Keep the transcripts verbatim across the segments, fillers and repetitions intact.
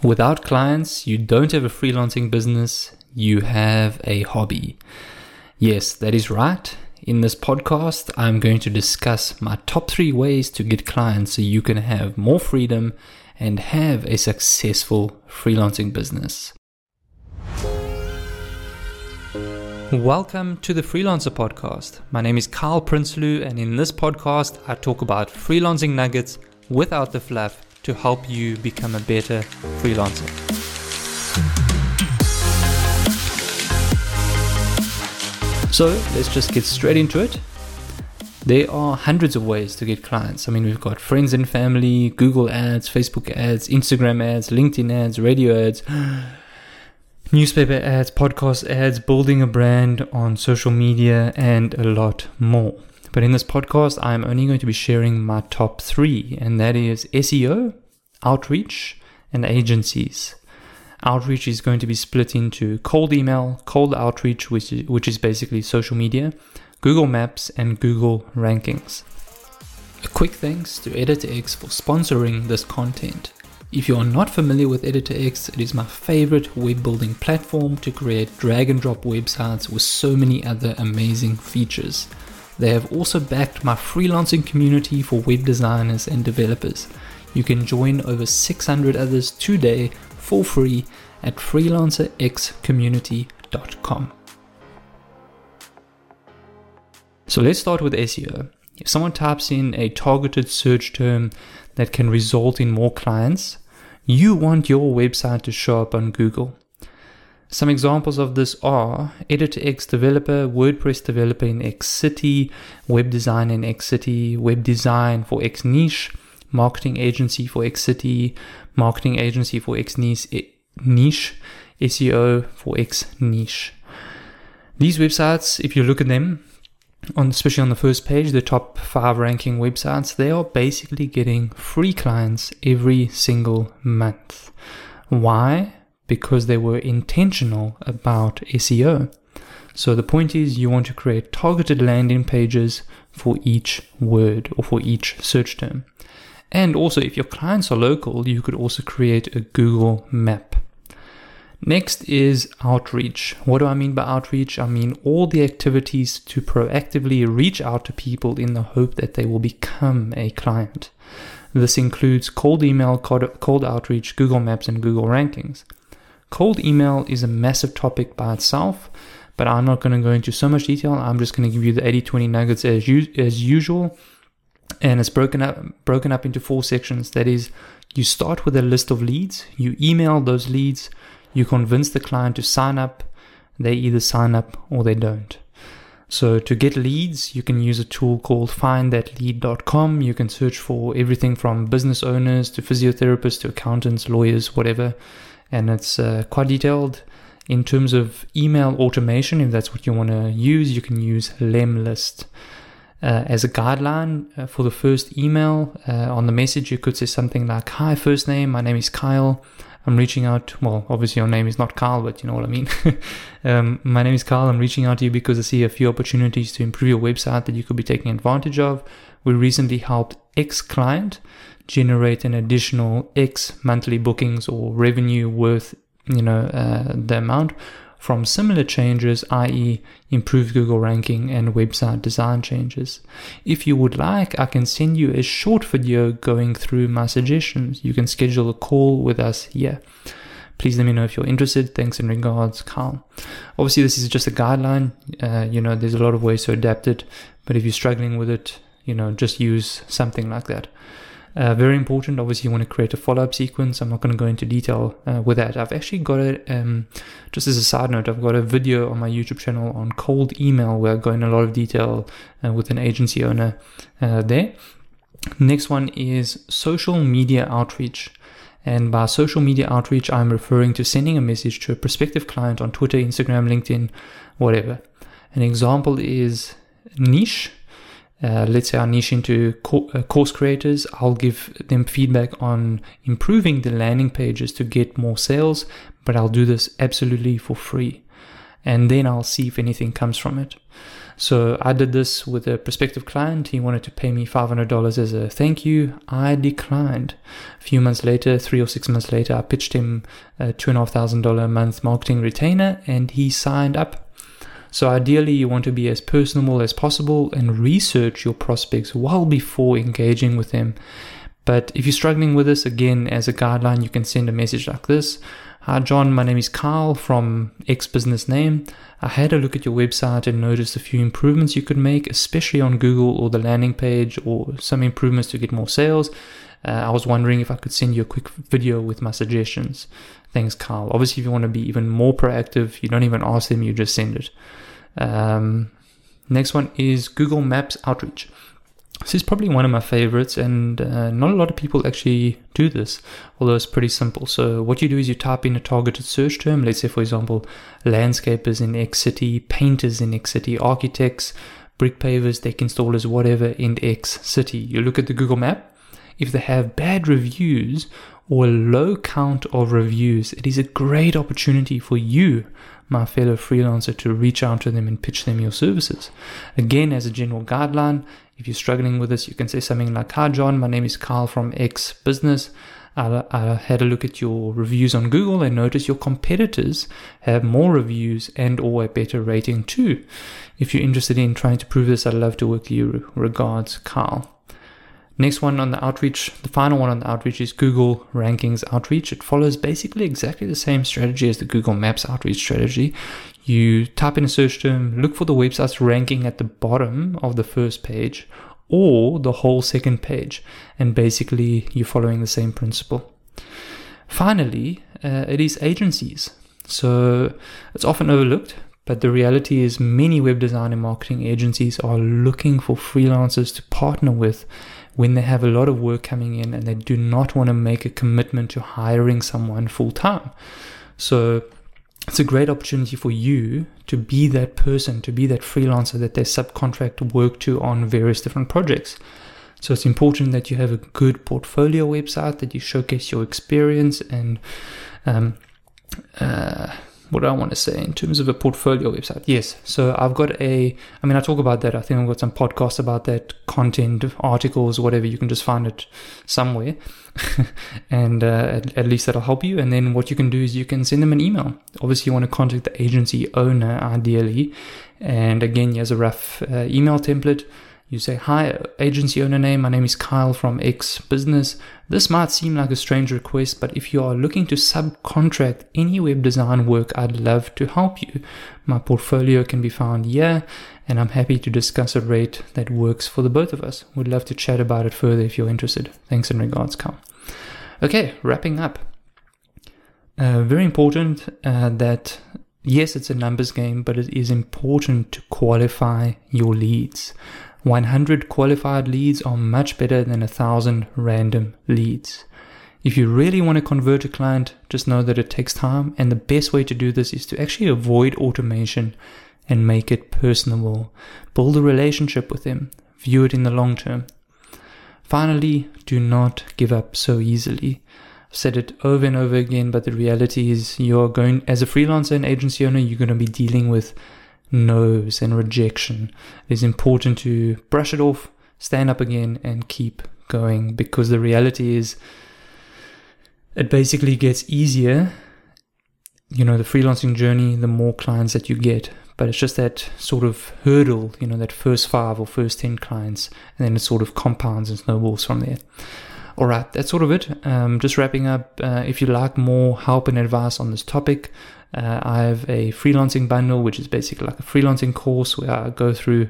Without clients, you don't have a freelancing business, you have a hobby. Yes, that is right. In this podcast, I'm going to discuss my top three ways to get clients so you can have more freedom and have a successful freelancing business. Welcome to the Freelancer Podcast. My name is Kyle Prinsloo, and in this podcast, I talk about freelancing nuggets without the fluff to help you become a better freelancer. So let's just get straight into it. There are hundreds of ways to get clients. I mean, we've got friends and family, Google ads, Facebook ads, Instagram ads, LinkedIn ads, radio ads, newspaper ads, podcast ads, building a brand on social media, and a lot more. But in this podcast, I'm only going to be sharing my top three, and that is S E O, outreach, and agencies. Outreach is going to be split into cold email, cold outreach, which is, which is basically social media, Google Maps, and Google rankings. A quick thanks to EditorX for sponsoring this content. If you are not familiar with EditorX, it is my favorite web building platform to create drag and drop websites with so many other amazing features. They have also backed my freelancing community for web designers and developers. You can join over six hundred others today for free at freelancer x community dot com. So let's start with S E O. If someone types in a targeted search term that can result in more clients, you want your website to show up on Google. Some examples of this are EditorX developer, WordPress developer in X city, web design in X city, web design for X niche, marketing agency for X city, marketing agency for X niche, S E O for X niche. These websites, if you look at them, on especially on the first page, the top five ranking websites, they are basically getting free clients every single month. Why? Because they were intentional about S E O. So the point is, you want to create targeted landing pages for each word or for each search term. And also, if your clients are local, you could also create a Google map. Next is outreach. What do I mean by outreach? I mean all the activities to proactively reach out to people in the hope that they will become a client. This includes cold email, cold outreach, Google Maps, and Google rankings. Cold email is a massive topic by itself, but I'm not going to go into so much detail. I'm just going to give you the eighty twenty nuggets as, u- as usual. And it's broken up broken up into four sections. That is, you start with a list of leads, you email those leads, you convince the client to sign up, they either sign up or they don't. So to get leads, you can use a tool called find that lead dot com. You can search for everything from business owners to physiotherapists to accountants, lawyers, whatever. And it's uh, quite detailed. In terms of email automation, if that's what you want to use, you can use Lemlist. Uh, as a guideline uh, for the first email, uh, on the message you could say something like, "Hi, first name, my name is Kyle. I'm reaching out," well, obviously your name is not Kyle, but you know what I mean. um, my name is Kyle. I'm reaching out to you because I see a few opportunities to improve your website that you could be taking advantage of. We recently helped X client generate an additional X monthly bookings or revenue worth, you know, uh, the amount from similar changes, that is improved Google ranking and website design changes. If you would like, I can send you a short video going through my suggestions. You can schedule a call with us here. Please let me know if you're interested. Thanks and regards, Kyle. Obviously, this is just a guideline. Uh, you know, there's a lot of ways to adapt it, but if you're struggling with it, you know, just use something like that. Uh, very important, obviously you want to create a follow-up sequence. I'm not going to go into detail uh, with that. I've actually got a, um, just as a side note, I've got a video on my YouTube channel on cold email where I go in a lot of detail uh, with an agency owner uh, there. Next one is social media outreach. And by social media outreach, I'm referring to sending a message to a prospective client on Twitter, Instagram, LinkedIn, whatever. An example is niche. Uh, let's say I niche into co- uh, course creators. I'll give them feedback on improving the landing pages to get more sales, but I'll do this absolutely for free. And then I'll see if anything comes from it. So I did this with a prospective client. He wanted to pay me five hundred dollars as a thank you. I declined. A few months later, three or six months later, I pitched him a two thousand five hundred dollars a month marketing retainer, and he signed up. So ideally, you want to be as personable as possible and research your prospects well before engaging with them. But if you're struggling with this, again, as a guideline, you can send a message like this. Hi, John. My name is Kyle from X business name. I had a look at your website and noticed a few improvements you could make, especially on Google or the landing page, or some improvements to get more sales. Uh, I was wondering if I could send you a quick video with my suggestions. Thanks, Kyle. Obviously, if you want to be even more proactive, you don't even ask them, you just send it. Um, next one is Google Maps outreach. This is probably one of my favorites, and uh, not a lot of people actually do this, although it's pretty simple. So what you do is you type in a targeted search term. Let's say, for example, landscapers in X city, painters in X city, architects, brick pavers, deck installers, whatever in X city. You look at the Google map. If they have bad reviews or a low count of reviews, it is a great opportunity for you, my fellow freelancer, to reach out to them and pitch them your services. Again, as a general guideline, if you're struggling with this, you can say something like, hi, John, my name is Kyle from X business. I, I had a look at your reviews on Google and noticed your competitors have more reviews and or a better rating too. If you're interested in trying to prove this, I'd love to work with you. Regards, Kyle. Next one on the outreach, the final one on the outreach is Google Rankings Outreach. It follows basically exactly the same strategy as the Google Maps outreach strategy. You type in a search term, look for the websites ranking at the bottom of the first page or the whole second page, and basically you're following the same principle. Finally, uh, it is agencies. So it's often overlooked, but the reality is many web design and marketing agencies are looking for freelancers to partner with when they have a lot of work coming in and they do not want to make a commitment to hiring someone full time. So it's a great opportunity for you to be that person, to be that freelancer that they subcontract work to on various different projects. So it's important that you have a good portfolio website, that you showcase your experience and um, uh, what do I want to say in terms of a portfolio website? Yes. So I've got a, I mean, I talk about that. I think I've got some podcasts about that, content, articles, whatever. You can just find it somewhere. and uh, at, at least that'll help you. And then what you can do is you can send them an email. Obviously, you want to contact the agency owner ideally. And again, here's a rough uh, email template. You say, hi, agency owner name, my name is Kyle from X business. This might seem like a strange request, but if you are looking to subcontract any web design work, I'd love to help you. My portfolio can be found here, and I'm happy to discuss a rate that works for the both of us. Would love to chat about it further if you're interested. Thanks and regards, Kyle. Okay, wrapping up. Uh, very important uh, that, yes, it's a numbers game, but it is important to qualify your leads. one hundred qualified leads are much better than one thousand random leads. If you really want to convert a client, just know that it takes time, and the best way to do this is to actually avoid automation and make it personable. Build a relationship with them. View it in the long term. Finally, do not give up so easily. I've said it over and over again, but the reality is you're going, as a freelancer and agency owner, you're going to be dealing with no's and rejection. It is important to brush it off, stand up again, and keep going, because the reality is it basically gets easier, you know, the freelancing journey, the more clients that you get. But it's just that sort of hurdle, you know, that first five or first ten clients, and then it sort of compounds and snowballs from there. All right, that's sort of it. Um, just wrapping up, uh, if you like more help and advice on this topic, uh, I have a freelancing bundle, which is basically like a freelancing course where I go through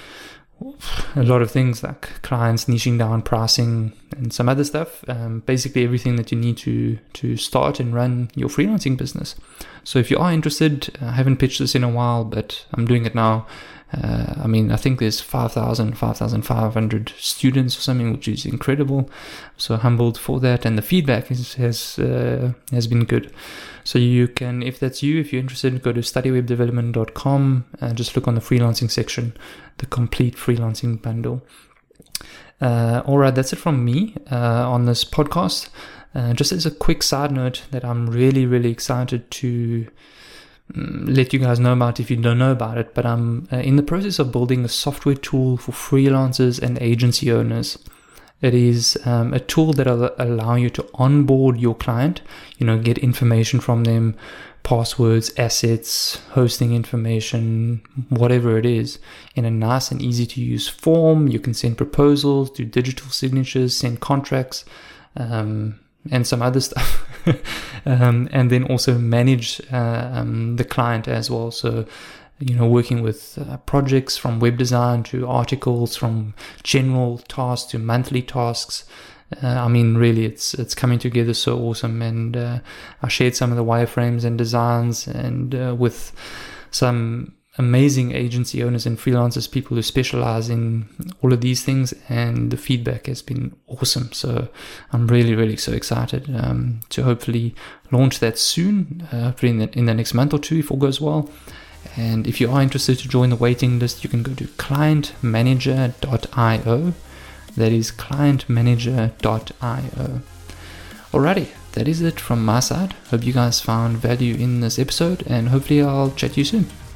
a lot of things like clients, niching down, pricing, and some other stuff. Um, basically everything that you need to to start and run your freelancing business. So if you are interested, I haven't pitched this in a while, but I'm doing it now. Uh, I mean, I think there's five thousand, five thousand five hundred students or something, which is incredible. So humbled for that, and the feedback is, has uh, has been good. So you can, if that's you, if you're interested, go to study web development dot com and just look on the freelancing section, the complete freelancing bundle. Uh, all right, that's it from me uh, on this podcast. Uh, just as a quick side note, that I'm really, really excited to let you guys know about if you don't know about it, but I'm uh, in the process of building a software tool for freelancers and agency owners. It is um, a tool that will allow you to onboard your client, you know, get information from them, passwords, assets, hosting information, whatever it is, in a nice and easy to use form. You can send proposals, do digital signatures, send contracts, um, and some other stuff. um, and then also manage uh, um, the client as well. So, you know, working with uh, projects from web design to articles, from general tasks to monthly tasks. Uh, I mean, really, it's it's coming together so awesome. And uh, I shared some of the wireframes and designs, and uh, with some amazing agency owners and freelancers, people who specialize in all of these things, and the feedback has been awesome. So I'm really, really so excited um, to hopefully launch that soon, uh, hopefully in the, in the next month or two, if all goes well. And if you are interested to join the waiting list, you can go to client manager dot io. That is client manager dot io. Alrighty, that is it from my side. Hope you guys found value in this episode, and hopefully I'll chat to you soon.